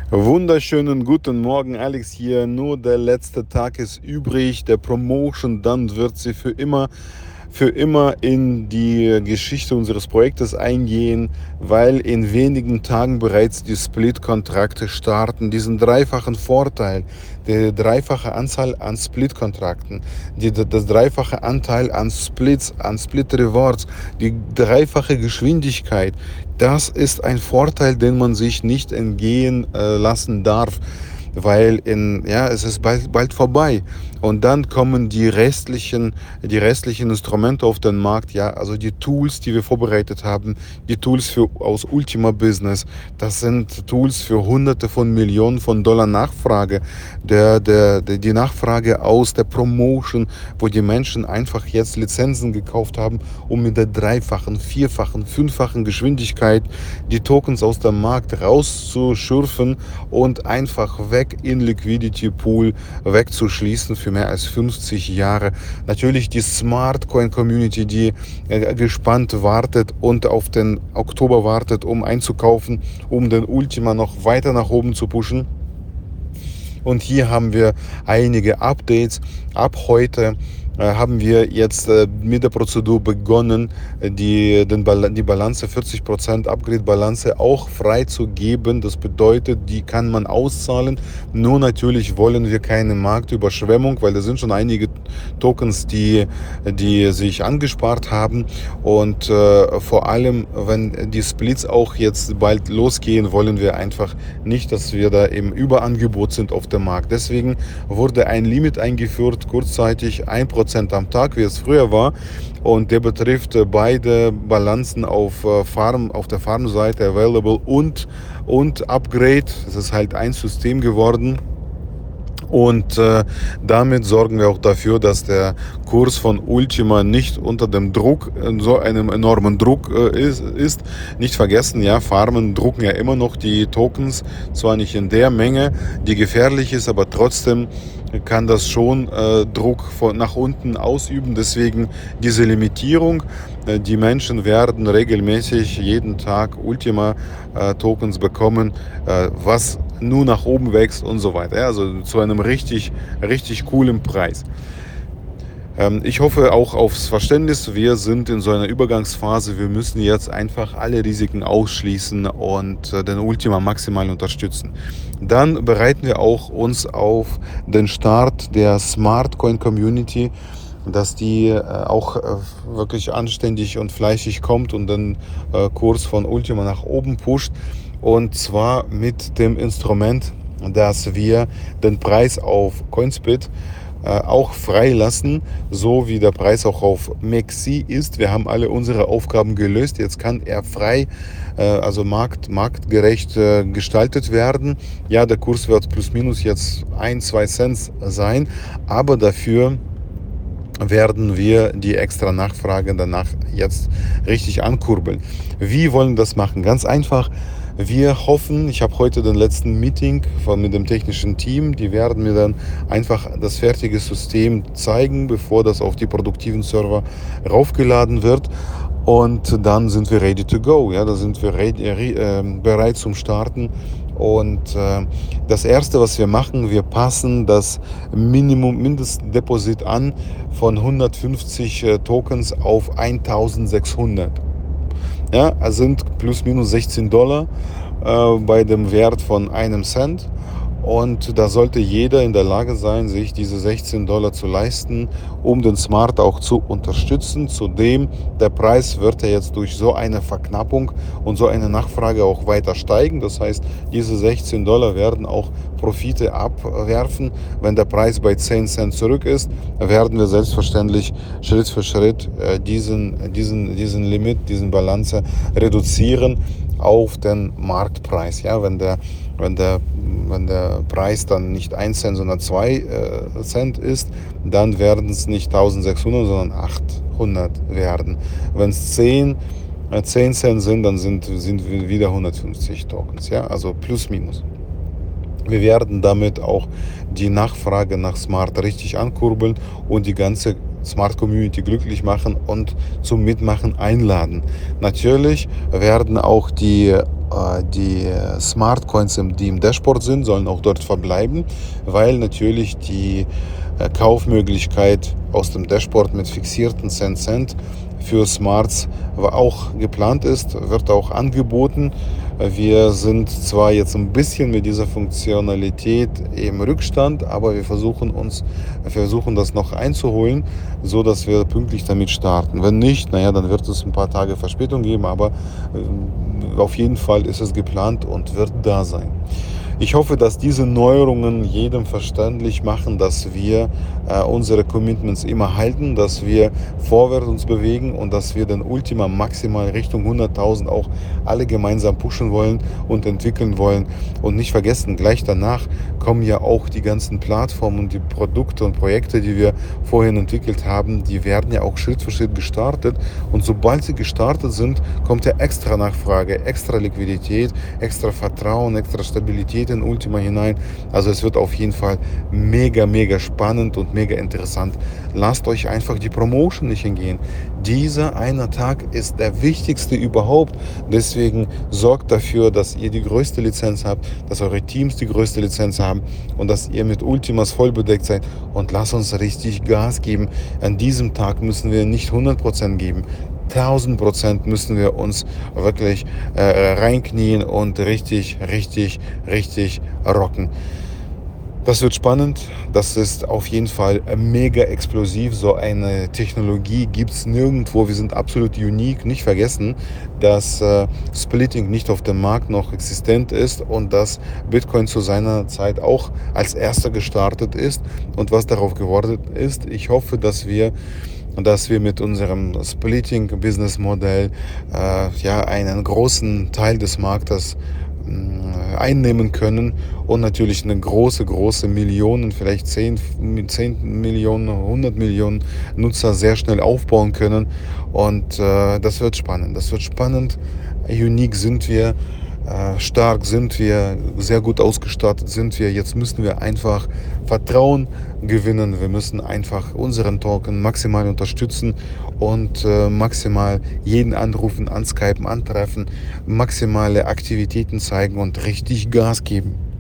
Wunderschönen guten Morgen, Alex hier. Nur der letzte Tag ist übrig, der Promotion, dann wird sie für immer in die Geschichte unseres Projektes eingehen, weil in wenigen Tagen bereits die Split-Kontrakte starten. Diesen dreifachen Vorteil, die dreifache Anzahl an Split-Kontrakten, das dreifache Anteil an Splits, an Split-Rewards, die dreifache Geschwindigkeit, das ist ein Vorteil, den man sich nicht entgehen lassen darf, weil es ist bald vorbei. Und dann kommen die restlichen Instrumente auf den Markt, ja, also die Tools, die wir vorbereitet haben, die Tools aus Ultima Business, das sind Tools für Hunderte von Millionen von Dollar Nachfrage, die Nachfrage aus der Promotion, wo die Menschen einfach jetzt Lizenzen gekauft haben, um mit der dreifachen, vierfachen, fünffachen Geschwindigkeit die Tokens aus dem Markt rauszuschürfen und einfach weg in Liquidity Pool wegzuschließen für mehr als 50 Jahre. Natürlich die Smart Coin Community, die gespannt wartet und auf den Oktober wartet, um einzukaufen, um den Ultima noch weiter nach oben zu pushen. Und hier haben wir einige Updates. Ab heute haben wir jetzt mit der Prozedur begonnen, die Balance, 40% Upgrade-Balance auch freizugeben. Das bedeutet, die kann man auszahlen. Nur natürlich wollen wir keine Marktüberschwemmung, weil da sind schon einige Tokens, die sich angespart haben. Und vor allem, wenn die Splits auch jetzt bald losgehen, wollen wir einfach nicht, dass wir da im Überangebot sind auf dem Markt. Deswegen wurde ein Limit eingeführt, kurzzeitig 1% am Tag, wie es früher war. Und der betrifft beide Balancen auf der Farmseite, Available und Upgrade. Es ist halt ein System geworden. Und damit sorgen wir auch dafür, dass der Kurs von Ultima nicht unter dem Druck, so einem enormen Druck ist. Nicht vergessen, ja, Farmen drucken ja immer noch die Tokens, zwar nicht in der Menge, die gefährlich ist, aber trotzdem kann das schon Druck nach unten ausüben. Deswegen diese Limitierung. Die Menschen werden regelmäßig jeden Tag Ultima-Tokens bekommen, was nur nach oben wächst und so weiter. Ja, also zu einem richtig, richtig coolen Preis. Ich hoffe auch aufs Verständnis. Wir sind in so einer Übergangsphase. Wir müssen jetzt einfach alle Risiken ausschließen und den Ultima maximal unterstützen. Dann bereiten wir auch uns auf den Start der Smart Coin Community, dass die auch wirklich anständig und fleißig kommt und den Kurs von Ultima nach oben pusht. Und zwar mit dem Instrument, dass wir den Preis auf Coinspit auch freilassen, so wie der Preis auch auf Mexi ist. Wir haben alle unsere Aufgaben gelöst. Jetzt kann er frei, also marktgerecht gestaltet werden. Ja, der Kurs wird plus minus jetzt 1-2 Cent sein, aber dafür werden wir die extra Nachfrage danach jetzt richtig ankurbeln. Wie wollen wir das machen? Ganz einfach. Wir hoffen, ich habe heute den letzten Meeting mit dem technischen Team, die werden mir dann einfach das fertige System zeigen, bevor das auf die produktiven Server raufgeladen wird. Und dann sind wir ready to go. Ja, da sind wir bereit zum Starten. Und das Erste, was wir machen, wir passen das Mindestdeposit an von 150 Tokens auf 1600. Ja, es sind plus minus $16 bei dem Wert von einem Cent. Und da sollte jeder in der Lage sein, sich diese $16 zu leisten, um den Smart auch zu unterstützen. Zudem, der Preis wird ja jetzt durch so eine Verknappung und so eine Nachfrage auch weiter steigen. Das heißt, diese $16 werden auch Profite abwerfen. Wenn der Preis bei 10 Cent zurück ist, werden wir selbstverständlich Schritt für Schritt diesen Limit, diesen Balance reduzieren auf den Marktpreis. Ja, wenn der Preis dann nicht 1 Cent, sondern 2 Cent ist, dann werden es nicht 1600, sondern 800 werden. Wenn es 10 Cent sind, dann sind wieder 150 Tokens. Ja, also plus minus. Wir werden damit auch die Nachfrage nach Smart richtig ankurbeln und die ganze Smart Community glücklich machen und zum Mitmachen einladen. Natürlich werden auch die die Smart Coins, die im Dashboard sind, sollen auch dort verbleiben, weil natürlich die Kaufmöglichkeit aus dem Dashboard mit fixierten Cent für Smarts auch geplant ist, wird auch angeboten. Wir sind zwar jetzt ein bisschen mit dieser Funktionalität im Rückstand, aber wir versuchen das noch einzuholen, so dass wir pünktlich damit starten. Wenn nicht, naja, dann wird es ein paar Tage Verspätung geben, aber auf jeden Fall ist es geplant und wird da sein. Ich hoffe, dass diese Neuerungen jedem verständlich machen, dass wir unsere Commitments immer halten, dass wir vorwärts uns bewegen und dass wir den Ultima maximal Richtung 100.000 auch alle gemeinsam pushen wollen und entwickeln wollen. Und nicht vergessen, gleich danach kommen ja auch die ganzen Plattformen und die Produkte und Projekte, die wir vorhin entwickelt haben, die werden ja auch Schritt für Schritt gestartet. Und sobald sie gestartet sind, kommt ja extra Nachfrage, extra Liquidität, extra Vertrauen, extra Stabilität in Ultima hinein. Also es wird auf jeden Fall mega, mega spannend und mega interessant. Lasst euch einfach die Promotion nicht hingehen. Dieser eine Tag ist der wichtigste überhaupt. Deswegen sorgt dafür, dass ihr die größte Lizenz habt, dass eure Teams die größte Lizenz haben und dass ihr mit Ultimas vollbedeckt seid. Und lasst uns richtig Gas geben. An diesem Tag müssen wir nicht 100% geben. 1000% müssen wir uns wirklich reinknien und richtig, richtig, richtig rocken. Das wird spannend. Das ist auf jeden Fall mega explosiv. So eine Technologie gibt es nirgendwo. Wir sind absolut unique. Nicht vergessen, dass Splitting nicht auf dem Markt noch existent ist und dass Bitcoin zu seiner Zeit auch als erster gestartet ist und was darauf geworden ist. Ich hoffe, dass wir mit unserem Splitting-Business-Modell ja einen großen Teil des Marktes einnehmen können und natürlich eine große, große Millionen, vielleicht 10 Millionen, 100 Millionen Nutzer sehr schnell aufbauen können. Und das wird spannend. Das wird spannend. Unique sind wir. Stark sind wir, sehr gut ausgestattet sind wir. Jetzt müssen wir einfach Vertrauen gewinnen. Wir müssen einfach unseren Token maximal unterstützen und maximal jeden anrufen, anskypen, antreffen, maximale Aktivitäten zeigen und richtig Gas geben.